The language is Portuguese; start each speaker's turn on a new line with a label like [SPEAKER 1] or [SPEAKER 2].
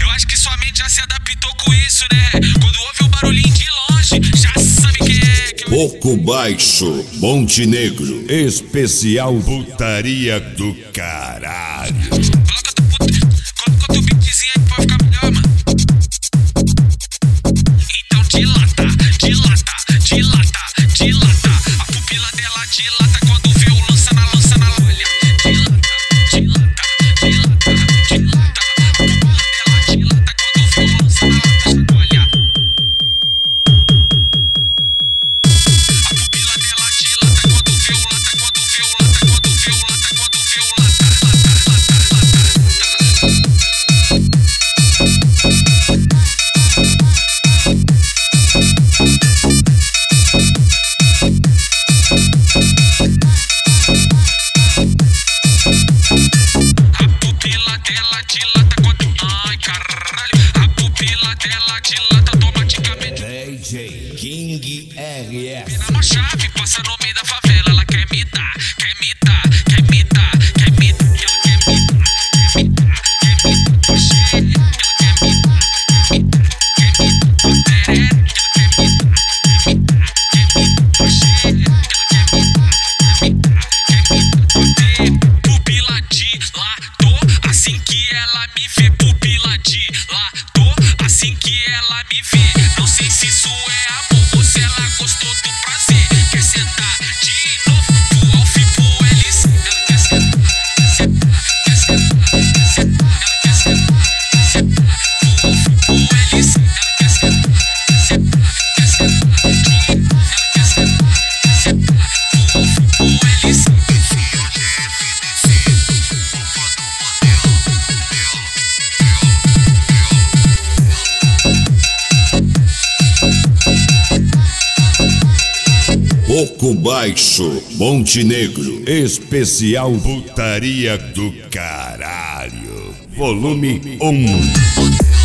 [SPEAKER 1] Eu acho que sua mente já se adaptou com isso, né? Quando ouve um barulhinho de longe, já sabe quem é.
[SPEAKER 2] Pouco Baixo, Montenegro, especial putaria do caralho.
[SPEAKER 1] Coloca teu beatzinho aí pra ficar melhor, mano. Então dilata. A pupila dela dilata quando vê o lança na olha. Dilata. A pupila dela dilata quando vê o lança na olha. A pupila dela dilata quando vê o lata. Ai, caralho. A pupila dela dilata automaticamente.
[SPEAKER 2] DJ King RF.
[SPEAKER 1] Vira uma chave, passa no meio da favela. Ela quer me dar. Pupila dilatou, assim que ela me vê. Pupila dilatou, assim que ela me vê. Não sei se isso é amor ou se ela gostou do prazer. Quer sentar de novo pro Alf e pro LC. Ela quer sentar pro Alf e pro LC. Ela quer sentar pro Alf e pro LC.
[SPEAKER 2] Pouco Baixo, Montenegro, especial putaria do caralho. Volume 1.